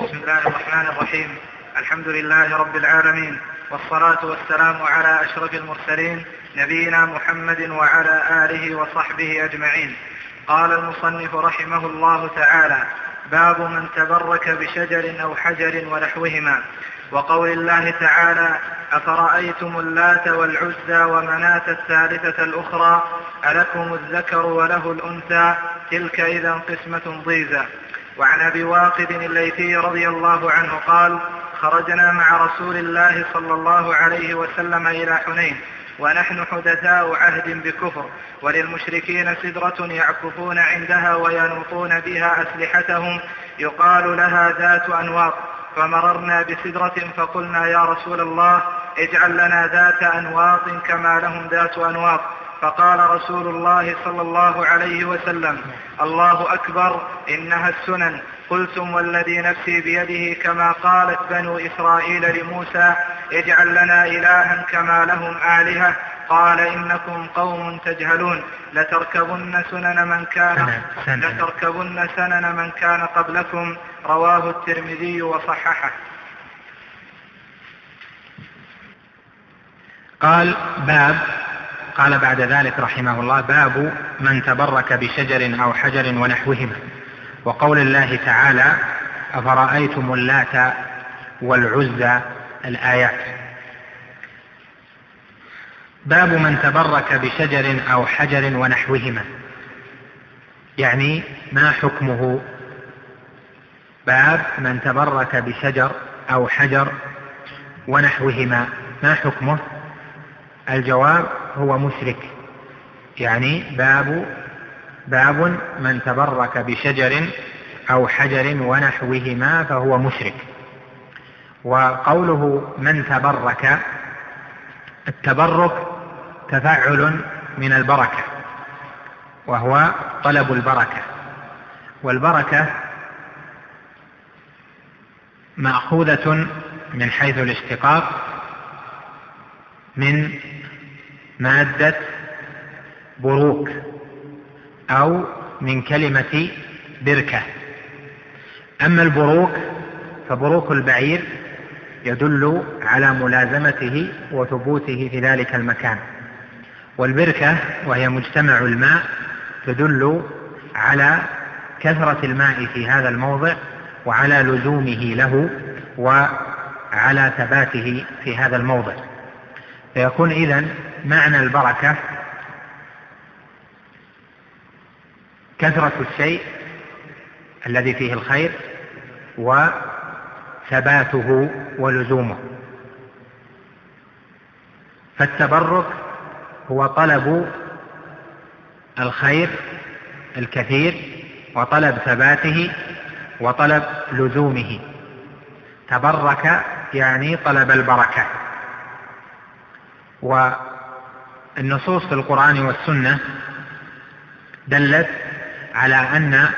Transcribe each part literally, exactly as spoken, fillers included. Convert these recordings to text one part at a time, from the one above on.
بسم الله الرحمن الرحيم. الحمد لله رب العالمين، والصلاة والسلام على أشرف المرسلين نبينا محمد وعلى آله وصحبه أجمعين. قال المصنف رحمه الله تعالى: باب من تبرك بشجر أو حجر ونحوهما. وقول الله تعالى: أفرأيتم اللات والعزى ومناة الثالثة الأخرى ألكم الذكر وله الأنثى تلك إذا قسمة ضيزى. وعن أبي واقد الليثي رضي الله عنه قال: خرجنا مع رسول الله صلى الله عليه وسلم إلى حنين ونحن حدثاء عهد بكفر، وللمشركين سدرة يعكفون عندها وينوطون بها أسلحتهم يقال لها ذات أنواط، فمررنا بسدرة فقلنا: يا رسول الله اجعل لنا ذات أنواط كما لهم ذات أنواط. فقال رسول الله صلى الله عليه وسلم: الله أكبر، إنها السنن. قلتم والذي نفسي بيده كما قالت بنو إسرائيل لموسى: اجعل لنا إلها كما لهم آلهة. قال: إنكم قوم تجهلون، لتركبن سنن من كان لتركبن سنن من كان قبلكم. رواه الترمذي وصححه. قال باب قال بعد ذلك رحمه الله: باب من تبرك بشجر أو حجر ونحوهما. وقول الله تعالى: أفرأيتم اللات والعزى، الآيات. باب من تبرك بشجر أو حجر ونحوهما، يعني ما حكمه؟ باب من تبرك بشجر أو حجر ونحوهما، ما حكمه؟ الجواب: هو مشرك. يعني باب باب من تبرك بشجر أو حجر ونحوهما فهو مشرك. وقوله من تبرك، التبرك تفعل من البركة، وهو طلب البركة، والبركة مأخوذة من حيث الاشتقاق من مادة بروك أو من كلمة بركة. أما البروك فبروك البعير يدل على ملازمته وثبوته في ذلك المكان، والبركة وهي مجتمع الماء تدل على كثرة الماء في هذا الموضع وعلى لزومه له وعلى ثباته في هذا الموضع. فيكون إذن معنى البركة كثرة الشيء الذي فيه الخير وثباته ولزومه. فالتبرك هو طلب الخير الكثير وطلب ثباته وطلب لزومه. تبرك يعني طلب البركة. والنصوص في القرآن والسنة دلت على أن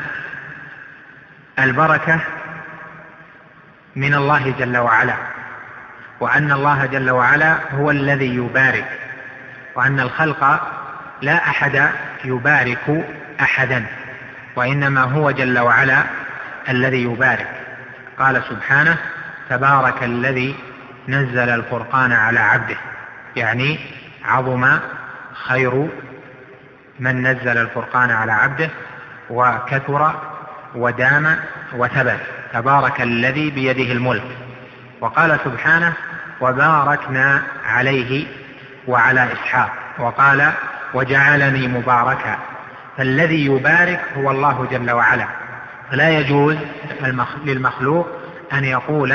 البركة من الله جل وعلا، وأن الله جل وعلا هو الذي يبارك، وأن الخلق لا أحد يبارك أحدا، وإنما هو جل وعلا الذي يبارك. قال سبحانه: تبارك الذي نزل الفرقان على عبده، يعني عظم خير من نزل الفرقان على عبده وكثر ودام وثبت. تبارك الذي بيده الملك. وقال سبحانه: وباركنا عليه وعلى إسحاق. وقال: وجعلني مباركا. فالذي يبارك هو الله جل وعلا. فلا يجوز للمخلوق أن يقول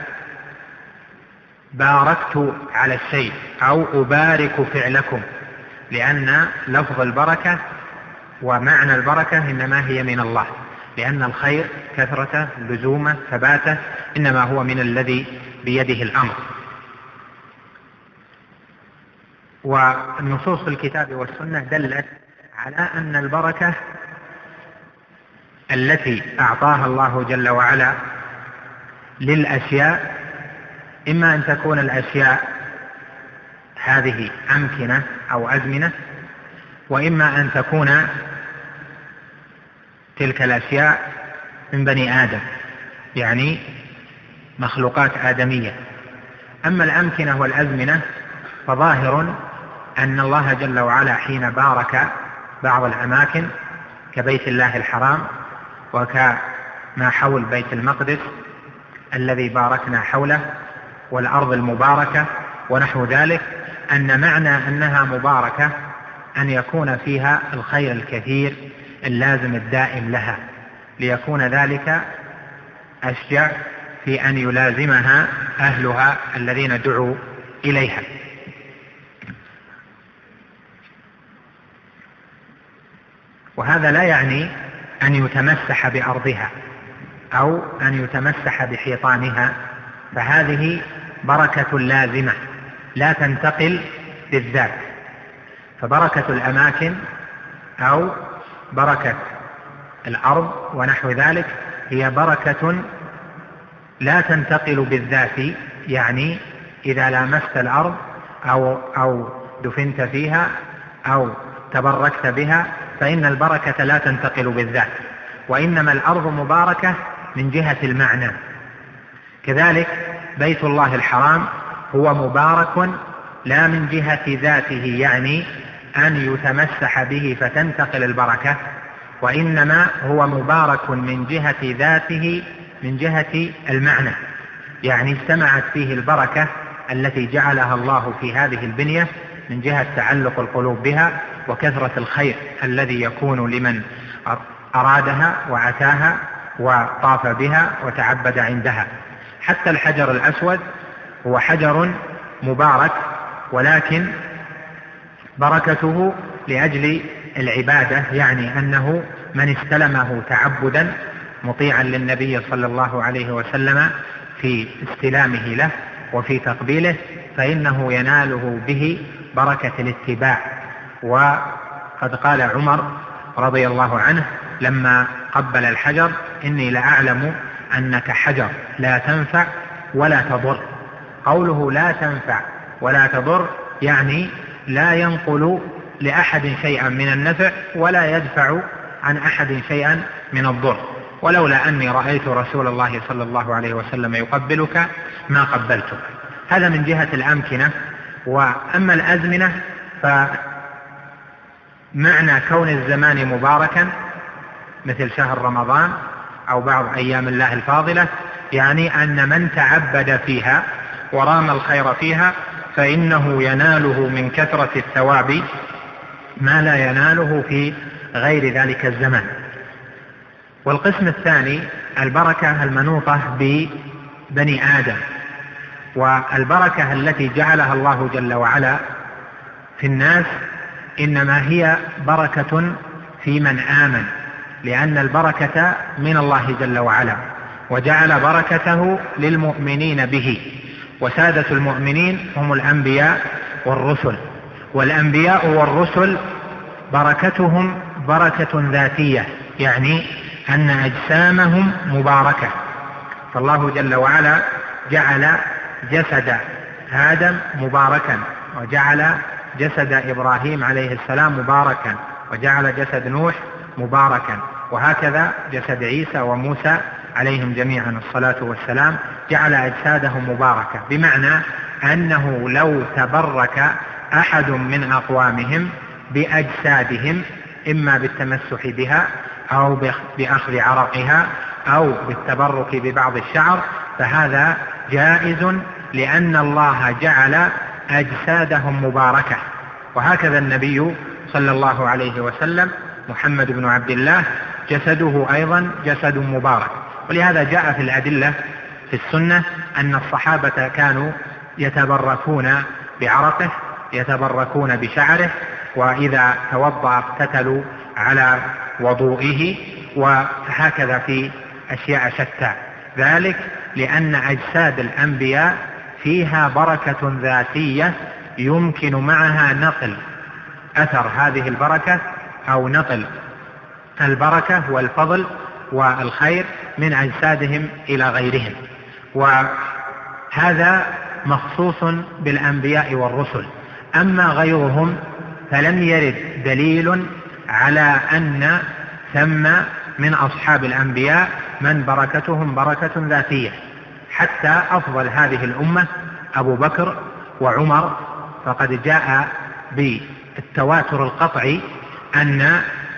باركت على الشيء أو أبارك فعلكم، لأن لفظ البركة ومعنى البركة إنما هي من الله، لأن الخير كثرته لزومه ثباته إنما هو من الذي بيده الأمر. والنصوص في الكتاب والسنة دلت على أن البركة التي أعطاها الله جل وعلا للأشياء إما أن تكون الأشياء هذه أمكنة أو أزمنة، وإما أن تكون تلك الأشياء من بني آدم، يعني مخلوقات آدمية. أما الأمكنة والأزمنة فظاهر أن الله جل وعلا حين بارك بعض الأماكن كبيت الله الحرام وكما حول بيت المقدس الذي باركنا حوله والأرض المباركة ونحو ذلك، أن معنى أنها مباركة أن يكون فيها الخير الكثير اللازم الدائم لها، ليكون ذلك أشجع في أن يلازمها أهلها الذين دعوا إليها. وهذا لا يعني أن يتمسح بأرضها أو أن يتمسح بحيطانها، فهذه بركة لازمة لا تنتقل بالذات. فبركة الأماكن أو بركة الأرض ونحو ذلك هي بركة لا تنتقل بالذات، يعني إذا لامست الأرض أو, أو دفنت فيها أو تبركت بها فإن البركة لا تنتقل بالذات، وإنما الأرض مباركة من جهة المعنى. كذلك بيت الله الحرام هو مبارك لا من جهة ذاته، يعني أن يتمسح به فتنتقل البركة، وإنما هو مبارك من جهة ذاته من جهة المعنى، يعني اجتمعت فيه البركة التي جعلها الله في هذه البنية من جهة تعلق القلوب بها وكثرة الخير الذي يكون لمن أرادها وعتاها وطاف بها وتعبد عندها. حتى الحجر الأسود هو حجر مبارك، ولكن بركته لأجل العبادة، يعني أنه من استلمه تعبدا مطيعا للنبي صلى الله عليه وسلم في استلامه له وفي تقبيله فإنه يناله به بركة الاتباع. وقد قال عمر رضي الله عنه لما قبل الحجر: إني لأعلم أنك حجر لا تنفع ولا تضر. قوله لا تنفع ولا تضر يعني لا ينقل لأحد شيئا من النفع ولا يدفع عن أحد شيئا من الضر، ولولا أني رأيت رسول الله صلى الله عليه وسلم يقبلك ما قبلتك. هذا من جهة الأمكنة. وأما الأزمنة فمعنى كون الزمان مباركا مثل شهر رمضان أو بعض أيام الله الفاضلة، يعني أن من تعبد فيها ورام الخير فيها فإنه يناله من كثرة الثواب ما لا يناله في غير ذلك الزمان. والقسم الثاني البركة المنوطة ببني آدم، والبركة التي جعلها الله جل وعلا في الناس إنما هي بركة في من آمن، لأن البركة من الله جل وعلا وجعل بركته للمؤمنين به. وسادة المؤمنين هم الأنبياء والرسل، والأنبياء والرسل بركتهم بركة ذاتية، يعني أن أجسامهم مباركة. فالله جل وعلا جعل جسد آدم مباركا، وجعل جسد إبراهيم عليه السلام مباركا، وجعل جسد نوح مباركا، وهكذا جسد عيسى وموسى عليهم جميعا الصلاة والسلام جعل أجسادهم مباركة، بمعنى أنه لو تبرك أحد من أقوامهم بأجسادهم إما بالتمسح بها أو بأخذ عرقها أو بالتبرك ببعض الشعر فهذا جائز، لأن الله جعل أجسادهم مباركة. وهكذا النبي صلى الله عليه وسلم محمد بن عبد الله جسده أيضا جسد مبارك. ولهذا جاء في الأدلة في السنة أن الصحابة كانوا يتبركون بعرقه، يتبركون بشعره، وإذا توضأ اقتتلوا على وضوئه، وهكذا في أشياء شتى. ذلك لأن أجساد الأنبياء فيها بركة ذاتية يمكن معها نقل أثر هذه البركة أو نقل البركة والفضل والخير من أجسادهم إلى غيرهم. وهذا مخصوص بالأنبياء والرسل. أما غيرهم فلم يرد دليل على أن ثم من أصحاب الأنبياء من بركتهم بركة ذاتية. حتى أفضل هذه الأمة أبو بكر وعمر، فقد جاء بالتواتر القطعي أن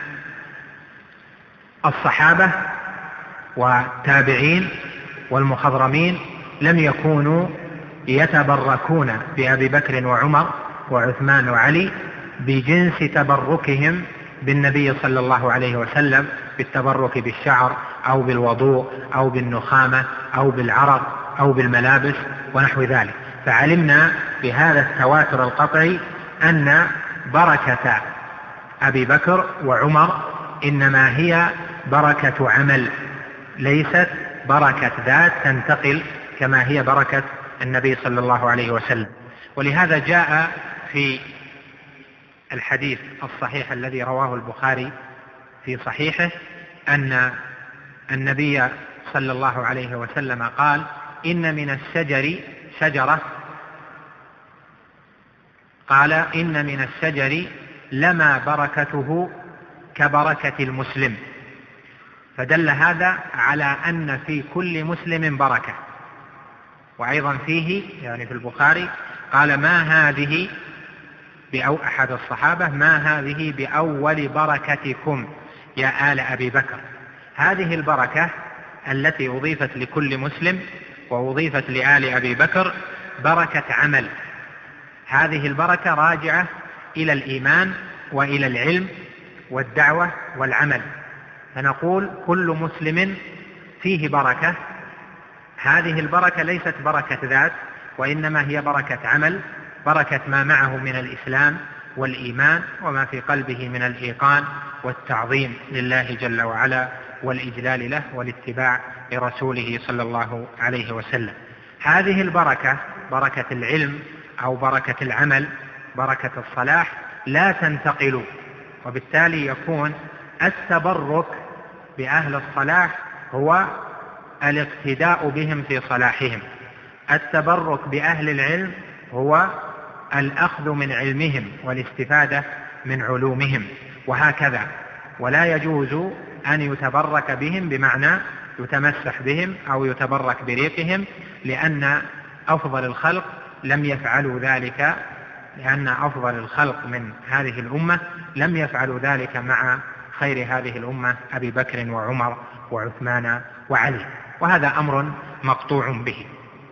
الصحابة والتابعين والمخضرمين لم يكونوا يتبركون بأبي بكر وعمر وعثمان وعلي بجنس تبركهم بالنبي صلى الله عليه وسلم، بالتبرك بالشعر أو بالوضوء أو بالنخامة أو بالعرق أو بالملابس ونحو ذلك. فعلمنا بهذا التواتر القطعي أن بركة أبي بكر وعمر إنما هي بركة عمل، ليست بركة ذات تنتقل كما هي بركة النبي صلى الله عليه وسلم. ولهذا جاء في الحديث الصحيح الذي رواه البخاري في صحيحه أن النبي صلى الله عليه وسلم قال: إن من الشجر شجرة قال إن من الشجر لما بركته كبركة المسلم، فدل هذا على أن في كل مسلم بركة. وأيضا فيه يعني في البخاري قال: ما هذه بأو أحد الصحابة ما هذه بأول بركتكم يا آل أبي بكر. هذه البركة التي أضيفت لكل مسلم وأضيفت لآل أبي بكر بركة عمل، هذه البركة راجعة إلى الإيمان وإلى العلم والدعوة والعمل، فنقول كل مسلم فيه بركة. هذه البركة ليست بركة ذات، وإنما هي بركة عمل، بركة ما معه من الإسلام والإيمان وما في قلبه من الإيقان والتعظيم لله جل وعلا والإجلال له والاتباع لرسوله صلى الله عليه وسلم. هذه البركة بركة العلم أو بركة العمل بركة الصلاح لا تنتقل، وبالتالي يكون التبرك بأهل الصلاح هو الاقتداء بهم في صلاحهم، التبرك بأهل العلم هو الأخذ من علمهم والاستفادة من علومهم، وهكذا. ولا يجوز أن يتبرك بهم بمعنى يتمسح بهم أو يتبرك بريقهم، لأن أفضل الخلق لم يفعلوا ذلك، لأن أفضل الخلق من هذه الأمة لم يفعلوا ذلك مع خير هذه الأمة أبي بكر وعمر وعثمان وعلي، وهذا أمر مقطوع به.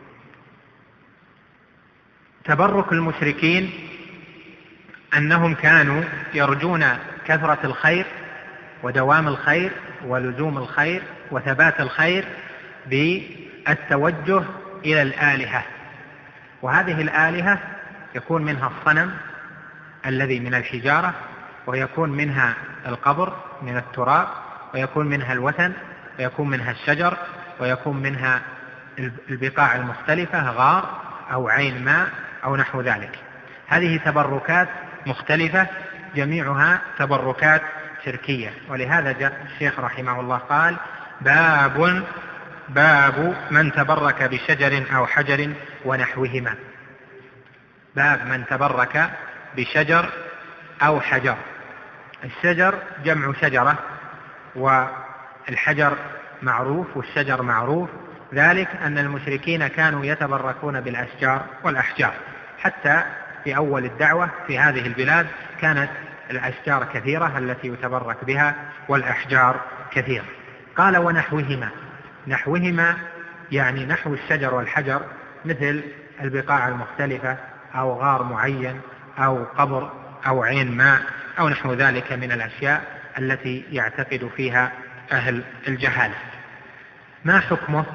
تبرك المشركين أنهم كانوا يرجون كثرة الخير ودوام الخير ولزوم الخير وثبات الخير بالتوجه إلى الآلهة، وهذه الآلهة يكون منها الصنم الذي من الحجارة، ويكون منها القبر من التراب، ويكون منها الوثن، ويكون منها الشجر، ويكون منها البقاع المختلفة، غار أو عين ماء أو نحو ذلك. هذه تبركات مختلفة جميعها تبركات شركية. ولهذا جاء الشيخ رحمه الله قال: باب باب من تبرك بشجر أو حجر ونحوهما. باب من تبرك بشجر أو حجر. الشجر جمع شجرة، والحجر معروف والشجر معروف، ذلك أن المشركين كانوا يتبركون بالأشجار والأحجار، حتى في أول الدعوة في هذه البلاد كانت الأشجار كثيرة التي يتبرك بها والأحجار كثيرة. قال: ونحوهما. نحوهما يعني نحو الشجر والحجر، مثل البقاع المختلفة أو غار معين أو قبر أو عين ماء أو نحو ذلك من الأشياء التي يعتقد فيها أهل الجهالة. ما حكمه؟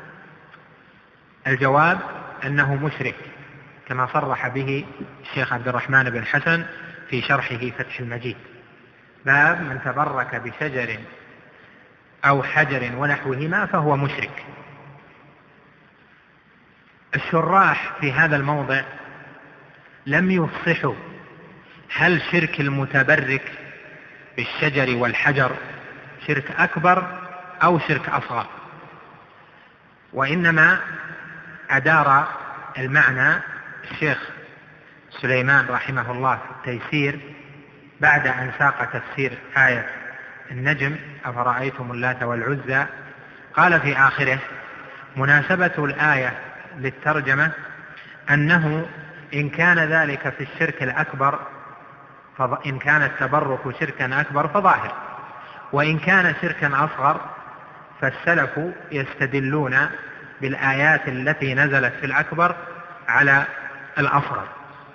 الجواب أنه مشرك، كما صرح به الشيخ عبد الرحمن بن حسن في شرحه فتح المجيد. باب من تبرك بشجر أو حجر ونحوهما فهو مشرك. الشراح في هذا الموضع لم يفصحوا هل شرك المتبرك بالشجر والحجر شرك أكبر أو شرك أصغر، وإنما أدار المعنى الشيخ سليمان رحمه الله في التيسير بعد أن ساق تفسير آية النجم: أفرأيتم اللات والعزى، قال في آخره: مناسبة الآية للترجمة أنه إن كان ذلك في الشرك الأكبر، إن كان التبرك شركا أكبر فظاهر، وإن كان شركا أصغر فالسلف يستدلون بالآيات التي نزلت في الأكبر على الأصغر.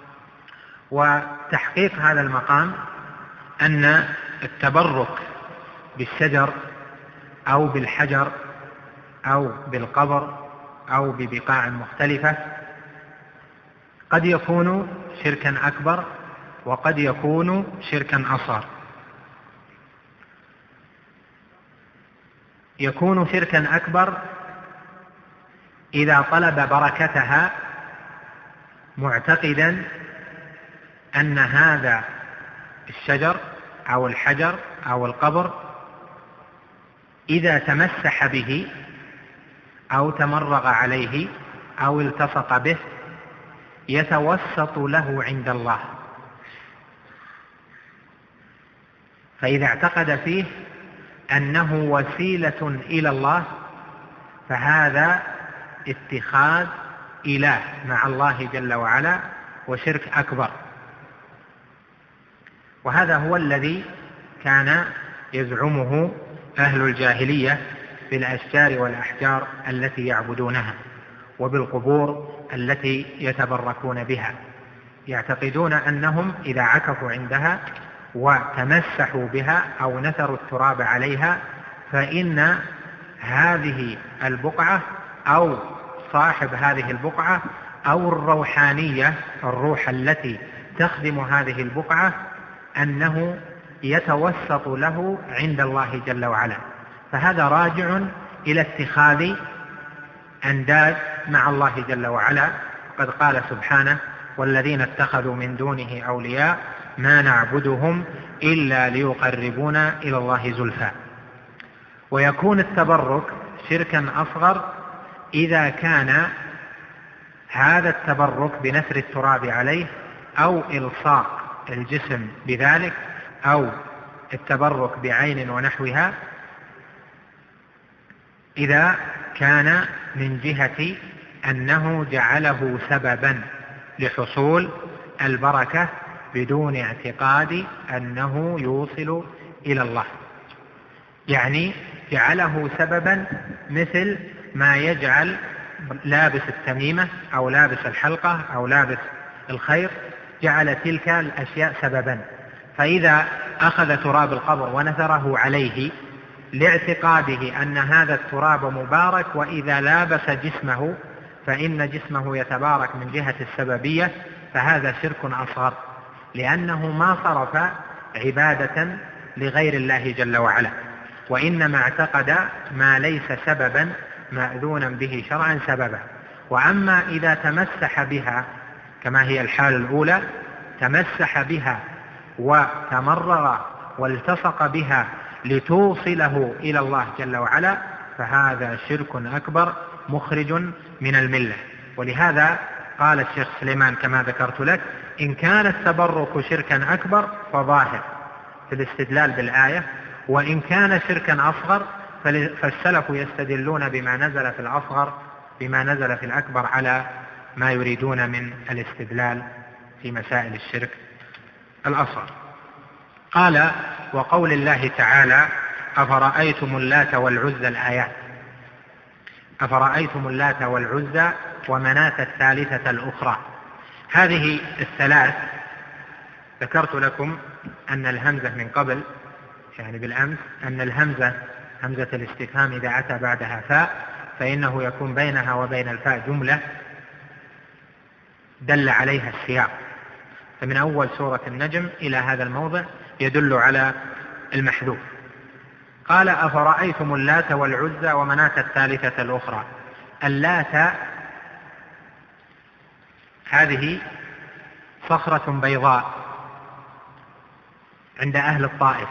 وتحقيق هذا المقام أن التبرك بالشجر أو بالحجر أو بالقبر أو ببقاع مختلفة قد يكون شركا أكبر وقد يكون شركا أصغر. يكون شركا أكبر إذا طلب بركتها معتقدا أن هذا الشجر أو الحجر أو القبر إذا تمسح به أو تمرغ عليه أو التصق به يتوسط له عند الله، فإذا اعتقد فيه أنه وسيلة إلى الله فهذا اتخاذ إله مع الله جل وعلا وشرك أكبر. وهذا هو الذي كان يزعمه أهل الجاهلية بالأشجار والأحجار التي يعبدونها وبالقبور التي يتبركون بها. يعتقدون أنهم إذا عكفوا عندها وتمسحوا بها أو نثروا التراب عليها فإن هذه البقعة أو صاحب هذه البقعة أو الروحانية الروح التي تخدم هذه البقعة أنه يتوسط له عند الله جل وعلا، فهذا راجع إلى اتخاذ أنداد مع الله جل وعلا. قد قال سبحانه: والذين اتخذوا من دونه أولياء ما نعبدهم إلا ليقربونا إلى الله زلفى. ويكون التبرك شركا أصغر إذا كان هذا التبرك بنثر التراب عليه أو إلصاق الجسم بذلك أو التبرك بعين ونحوها، إذا كان من جهة أنه جعله سببا لحصول البركة بدون اعتقاد أنه يوصل إلى الله، يعني جعله سببا مثل ما يجعل لابس التميمة أو لابس الحلقة أو لابس الخيط، جعل تلك الأشياء سببا. فإذا أخذ تراب القبر ونثره عليه لاعتقاده أن هذا التراب مبارك، وإذا لابس جسمه فإن جسمه يتبارك من جهة السببية، فهذا شرك أصغر، لأنه ما صرف عبادة لغير الله جل وعلا، وإنما اعتقد ما ليس سببا مأذونا به شرعا سببا. وأما إذا تمسح بها كما هي الحال الأولى، تمسح بها وتمرغ والتصق بها لتوصله إلى الله جل وعلا، فهذا شرك أكبر مخرج من الملة. ولهذا قال الشيخ سليمان كما ذكرت لك: إن كان التبرك شركا أكبر فظاهر في الاستدلال بالآية، وإن كان شركا أصغر فالسلف يستدلون بما نزل في الأصغر بما نزل في الأكبر على ما يريدون من الاستدلال في مسائل الشرك الأصغر. قال: وقول الله تعالى: أفرأيتم اللات والعزى، الآيات. أفرأيتم اللات والعزى ومناة الثالثة الأخرى. هذه الثلاث ذكرت لكم أن الهمزة من قبل، يعني بالأمس، أن الهمزة همزة الاستفهام إذا أتى بعدها فاء فإنه يكون بينها وبين الفاء جملة دل عليها السياق، فمن أول سورة النجم إلى هذا الموضع يدل على المحذوف. قال: أفرأيتم اللات والعزى ومناة الثالثة الأخرى. اللات هذه صخرة بيضاء عند أهل الطائف،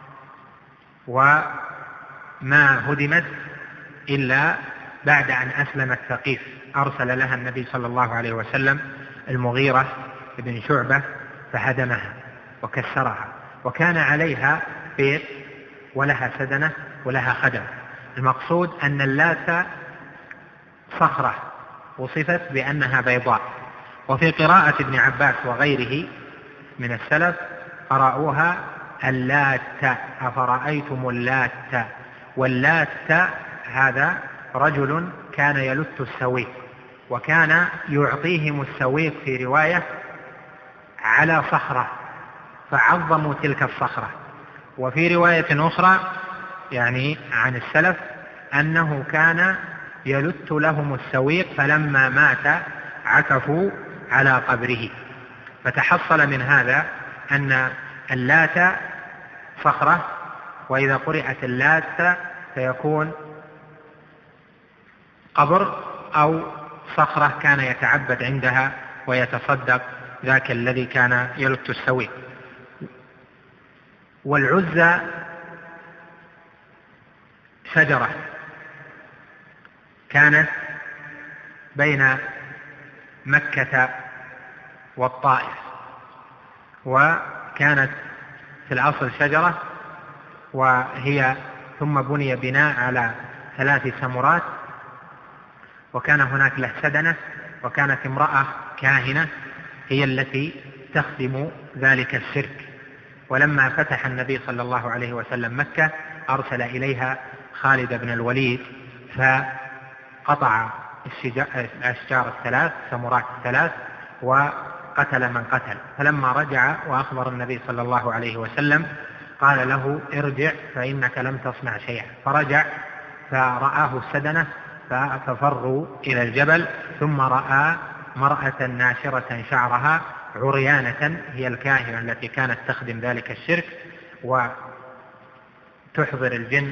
وما هدمت إلا بعد أن أسلمت ثقيف، أرسل لها النبي صلى الله عليه وسلم المغيرة بن شعبة فهدمها وكسرها، وكان عليها بيت ولها سدنة ولها خدم. المقصود أن اللات صخرة وصفت بأنها بيضاء. وفي قراءة ابن عباس وغيره من السلف قرأوها اللات، أفرأيتم اللات. واللات هذا رجل كان يلت السويق، وكان يعطيهم السويق في رواية على صخرة، فعظموا تلك الصخرة. وفي رواية أخرى يعني عن السلف أنه كان يلت لهم السويق، فلما مات عكفوا على قبره. فتحصل من هذا أن اللات صخرة، وإذا قرأت اللات فيكون قبر أو صخرة كان يتعبد عندها ويتصدق ذاك الذي كان يلت السويق. والعزى شجرة كانت بين مكة والطائف، وكانت في الأصل شجرة، وهي ثم بني بناء على ثلاث سمرات، وكان هناك له سدنة، وكانت امرأة كاهنة هي التي تخدم ذلك الشرك. ولما فتح النبي صلى الله عليه وسلم مكة أرسل إليها خالد بن الوليد، فقطع الأشجار الثلاث سمرات الثلاث وقتل من قتل. فلما رجع وأخبر النبي صلى الله عليه وسلم قال له ارجع فإنك لم تصنع شيئا. فرجع فرآه السدنة ففروا إلى الجبل، ثم رأى مرأة ناشرة شعرها عريانة، هي الكاهنة التي كانت تخدم ذلك الشرك وتحضر الجن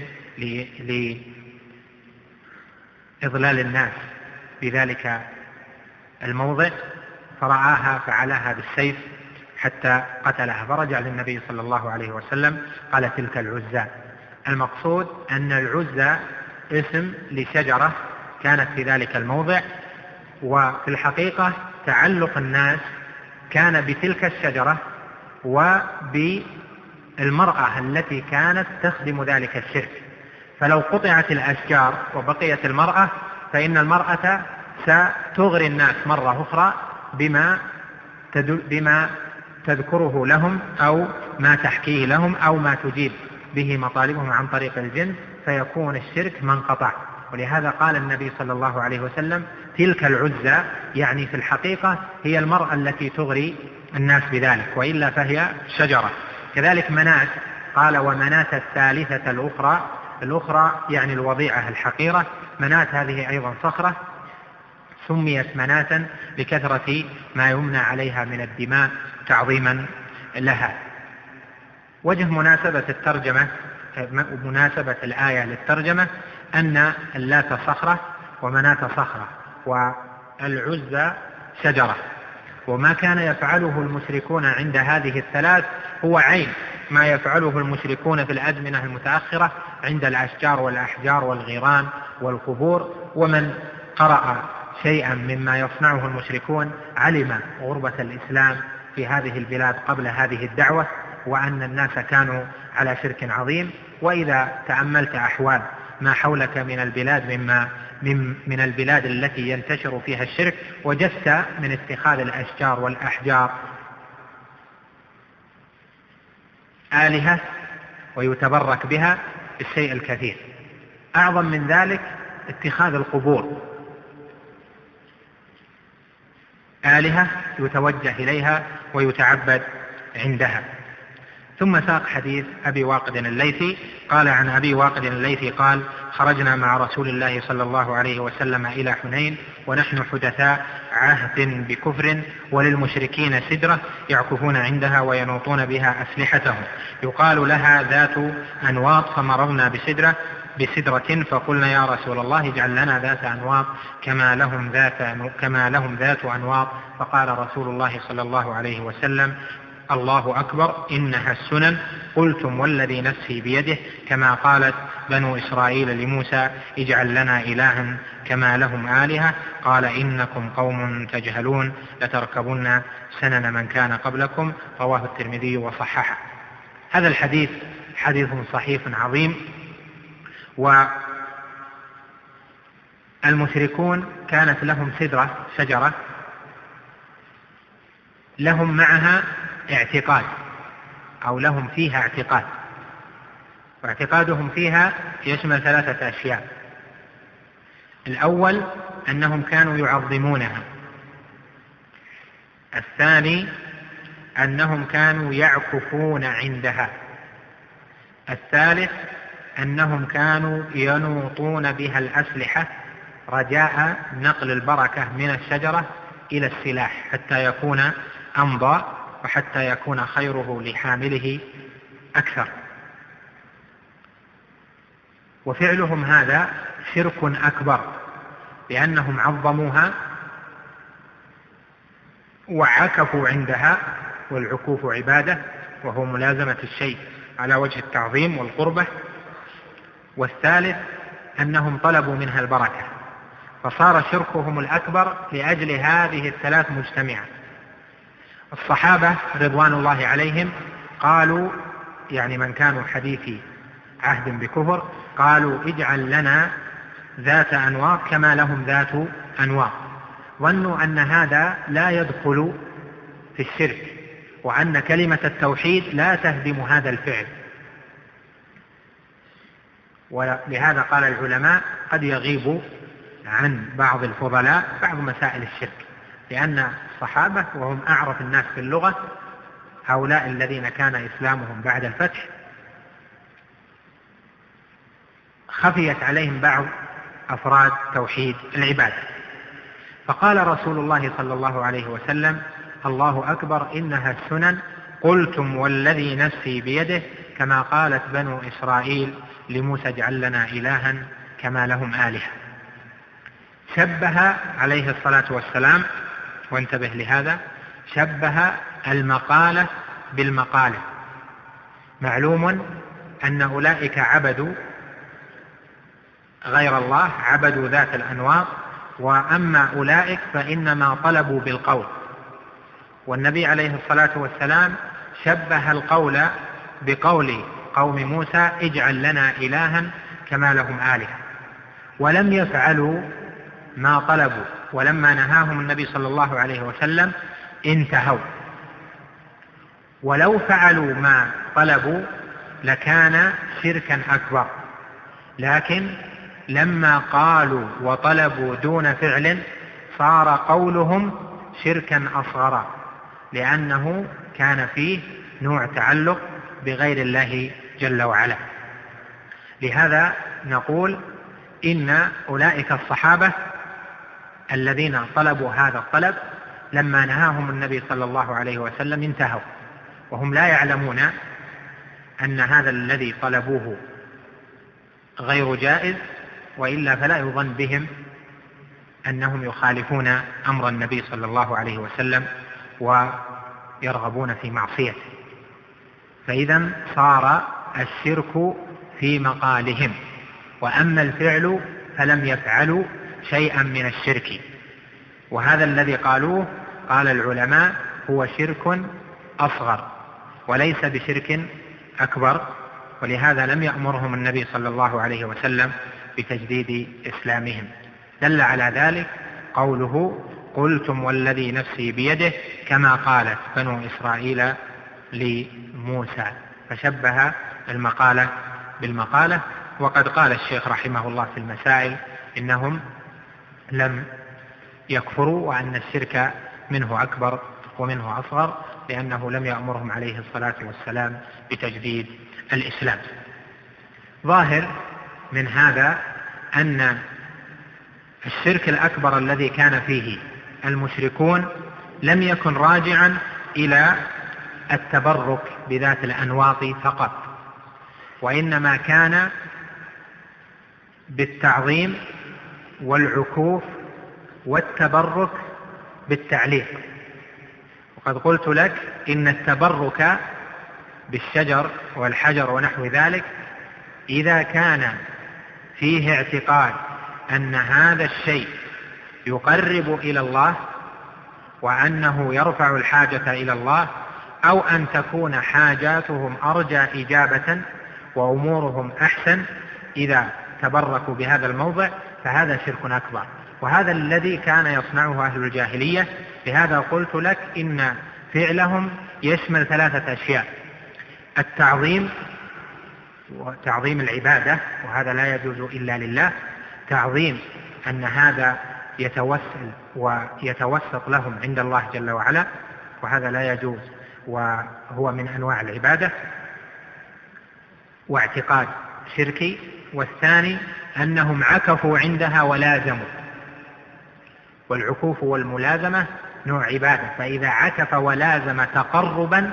لإضلال الناس بذلك الموضع. فرآها فعلاها بالسيف حتى قتلها، فرجع للنبي صلى الله عليه وسلم قال تلك العزى. المقصود أن العزى اسم لشجرة كانت في ذلك الموضع، وفي الحقيقة تعلق الناس كان بتلك الشجرة وبالمرأة التي كانت تخدم ذلك الشرك. فلو قطعت الأشجار وبقيت المرأة فإن المرأة ستغري الناس مرة أخرى بما بما تذكره لهم أو ما تحكيه لهم أو ما تجيب به مطالبهم عن طريق الجن، فيكون الشرك منقطع. ولهذا قال النبي صلى الله عليه وسلم تلك العزى، يعني في الحقيقة هي المرأة التي تغري الناس بذلك، وإلا فهي شجرة. كذلك منات، قال ومنات الثالثة الأخرى، الأخرى يعني الوضيعة الحقيرة. منات هذه أيضا صخرة سميت مناتا لكثرة ما يمنى عليها من الدماء تعظيما لها. وجه مناسبة الترجمة مناسبة الآية للترجمة أن اللات صخرة ومنات صخرة والعزى شجرة، وما كان يفعله المشركون عند هذه الثلاث هو عين ما يفعله المشركون في الأزمنة المتأخرة عند الأشجار والأحجار والغيران والقبور. ومن قرأ شيئا مما يصنعه المشركون علم غربة الإسلام في هذه البلاد قبل هذه الدعوة، وأن الناس كانوا على شرك عظيم. وإذا تأملت أحوال ما حولك من البلاد مما من, من البلاد التي ينتشر فيها الشرك، وجدت من اتخاذ الأشجار والأحجار آلهة ويتبرك بها الشيء الكثير. أعظم من ذلك اتخاذ القبور آلهة يتوجه إليها ويتعبد عندها. ثم ساق حديث أبي واقد الليثي قال عن أبي واقد الليثي قال خرجنا مع رسول الله صلى الله عليه وسلم إلى حنين ونحن حدثاء عهد بكفر، وللمشركين سدرة يعكفون عندها وينوطون بها أسلحتهم يقال لها ذات أنواط، فمررنا بسدرة بسدرة فقلنا يا رسول الله اجعل لنا ذات أنواط كما لهم ذات, كما لهم ذات أنواط. فقال رسول الله صلى الله عليه وسلم الله أكبر إنها السنن. قلتم والذي نفسي بيده كما قالت بنو إسرائيل لموسى اجعل لنا إلها كما لهم آلهة. قال إنكم قوم تجهلون لتركبن سنن من كان قبلكم. رواه الترمذي وصححه. هذا الحديث حديث صحيح عظيم. المشركون كانت لهم سدرة شجرة لهم معها اعتقاد أو لهم فيها اعتقاد، واعتقادهم فيها يشمل ثلاثة أشياء. الأول أنهم كانوا يعظمونها، الثاني أنهم كانوا يعكفون عندها، الثالث أنهم كانوا ينوطون بها الأسلحة رجاء نقل البركة من الشجرة إلى السلاح حتى يكون أمضى وحتى يكون خيره لحامله أكثر. وفعلهم هذا شرك أكبر، لأنهم عظموها وعكفوا عندها، والعكوف عبادة وهو ملازمة الشيء على وجه التعظيم والقربة. والثالث أنهم طلبوا منها البركة، فصار شركهم الأكبر لأجل هذه الثلاث مجتمعة. الصحابة رضوان الله عليهم قالوا، يعني من كانوا حديثي عهد بكفر، قالوا اجعل لنا ذات أنواط كما لهم ذات أنواط، ظنوا أن هذا لا يدخل في الشرك، وأن كلمة التوحيد لا تهدم هذا الفعل. ولهذا قال العلماء قد يغيب عن بعض الفضلاء بعض مسائل الشرك، لأن الصحابة وهم أعرف الناس في اللغة، هؤلاء الذين كان إسلامهم بعد الفتح، خفيت عليهم بعض أفراد توحيد العبادة. فقال رسول الله صلى الله عليه وسلم: الله أكبر إنها السنن، قلتم والذي نفسي بيده، كما قالت بنو إسرائيل لموسى اجعل لنا إلها كما لهم آلهة. شبه عليه الصلاة والسلام، وانتبه لهذا، شبه المقالة بالمقالة. معلوم أن أولئك عبدوا غير الله، عبدوا ذات الأنواط، وأما أولئك فإنما طلبوا بالقول. والنبي عليه الصلاة والسلام شبه القول بقول قوم موسى اجعل لنا إلها كما لهم آلهة، ولم يفعلوا ما طلبوا، ولما نهاهم النبي صلى الله عليه وسلم انتهوا. ولو فعلوا ما طلبوا لكان شركا أكبر، لكن لما قالوا وطلبوا دون فعل صار قولهم شركا أصغر، لأنه كان فيه نوع تعلق بغير الله جل وعلا. لهذا نقول إن أولئك الصحابة الذين طلبوا هذا الطلب لما نهاهم النبي صلى الله عليه وسلم انتهوا، وهم لا يعلمون أن هذا الذي طلبوه غير جائز، وإلا فلا يظن بهم أنهم يخالفون أمر النبي صلى الله عليه وسلم ويرغبون في معصيته. فإذا صار الشرك في مقالهم، وأما الفعل فلم يفعلوا شيئا من الشرك. وهذا الذي قالوه قال العلماء هو شرك أصغر وليس بشرك أكبر، ولهذا لم يأمرهم النبي صلى الله عليه وسلم بتجديد إسلامهم. دل على ذلك قوله قلتم والذي نفسي بيده كما قالت بنو إسرائيل لموسى، فشبه المقالة بالمقالة. وقد قال الشيخ رحمه الله في المسائل إنهم لم يكفروا، وأن الشرك منه أكبر ومنه أصغر، لأنه لم يأمرهم عليه الصلاة والسلام بتجديد الإسلام. ظاهر من هذا أن الشرك الأكبر الذي كان فيه المشركون لم يكن راجعا إلى التبرك بذات الأنواط فقط، وإنما كان بالتعظيم والعكوف والتبرك بالتعليق. وقد قلت لك إن التبرك بالشجر والحجر ونحو ذلك إذا كان فيه اعتقاد أن هذا الشيء يقرب إلى الله وأنه يرفع الحاجة إلى الله، أو أن تكون حاجاتهم أرجى إجابة وأمورهم أحسن إذا تبركوا بهذا الموضع، فهذا شرك أكبر، وهذا الذي كان يصنعه أهل الجاهلية. لهذا قلت لك إن فعلهم يشمل ثلاثة أشياء: التعظيم وتعظيم العبادة، وهذا لا يجوز إلا لله، تعظيم أن هذا يتوسل ويتوسط لهم عند الله جل وعلا، وهذا لا يجوز وهو من أنواع العبادة، واعتقاد شركي. والثاني أنهم عكفوا عندها ولازموا، والعكوف والملازمة نوع عبادة، فإذا عكف ولازم تقربا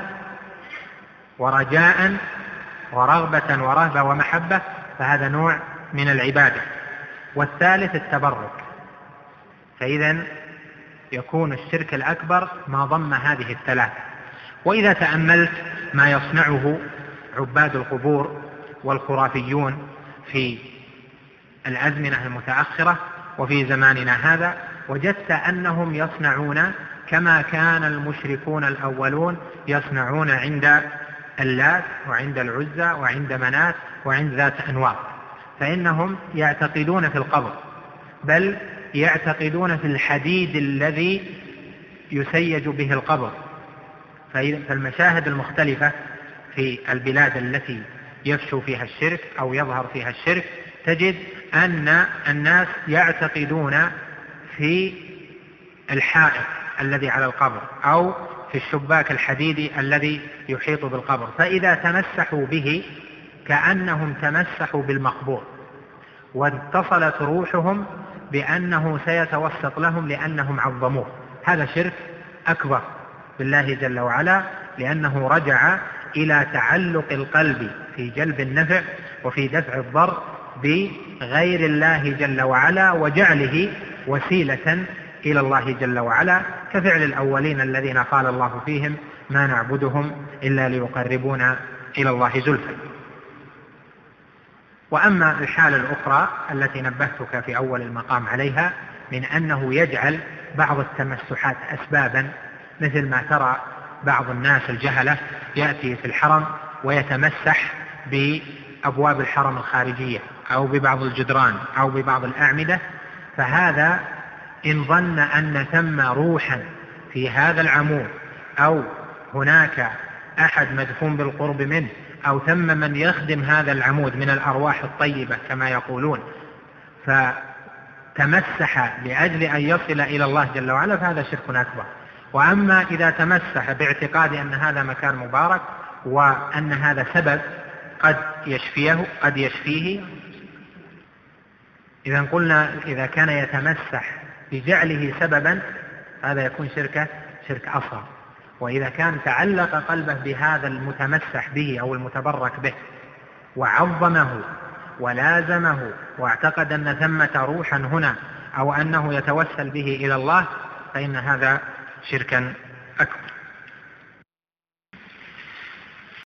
ورجاء ورغبة ورهبة ومحبة فهذا نوع من العبادة. والثالث التبرك. فإذا يكون الشرك الأكبر ما ضم هذه الثلاثة. وإذا تأملت ما يصنعه عباد القبور والخرافيون في الأزمنة المتأخرة وفي زماننا هذا، وجدت أنهم يصنعون كما كان المشركون الأولون يصنعون عند اللات وعند العزى وعند منات وعند ذات أنواط. فإنهم يعتقدون في القبر، بل يعتقدون في الحديد الذي يسيج به القبر. فالمشاهد المختلفة في البلاد التي يفشو فيها الشرك أو يظهر فيها الشرك تجد أن الناس يعتقدون في الحائط الذي على القبر أو في الشباك الحديدي الذي يحيط بالقبر، فإذا تمسحوا به كأنهم تمسحوا بالمقبور، واتصلت روحهم بأنه سيتوسط لهم لأنهم عظموه. هذا شرك أكبر بالله جل وعلا، لأنه رجع إلى تعلق القلب في جلب النفع وفي دفع الضر بغير الله جل وعلا، وجعله وسيلة إلى الله جل وعلا، كفعل الأولين الذين قال الله فيهم: ما نعبدهم إلا ليقربونا إلى الله زلفى. وأما الحالة الأخرى التي نبهتك في أول المقام عليها، من أنه يجعل بعض التمسحات أسبابا، مثل ما ترى بعض الناس الجهلة يأتي في الحرم ويتمسح بأبواب الحرم الخارجية أو ببعض الجدران أو ببعض الأعمدة، فهذا إن ظن أن ثم روحا في هذا العمود أو هناك أحد مدفون بالقرب منه أو ثم من يخدم هذا العمود من الأرواح الطيبة كما يقولون، فتمسح لأجل أن يصل إلى الله جل وعلا، فهذا شرك أكبر. وأما إذا تمسح باعتقاد أن هذا مكان مبارك وأن هذا سبب قد يشفيه قد يشفيه إذا قلنا إذا كان يتمسح بجعله سببا هذا يكون شركة شرك أصغر. وإذا كان تعلق قلبه بهذا المتمسح به أو المتبرك به وعظمه ولازمه واعتقد أن ثمة روحا هنا أو أنه يتوسل به إلى الله، فإن هذا شركا أكبر.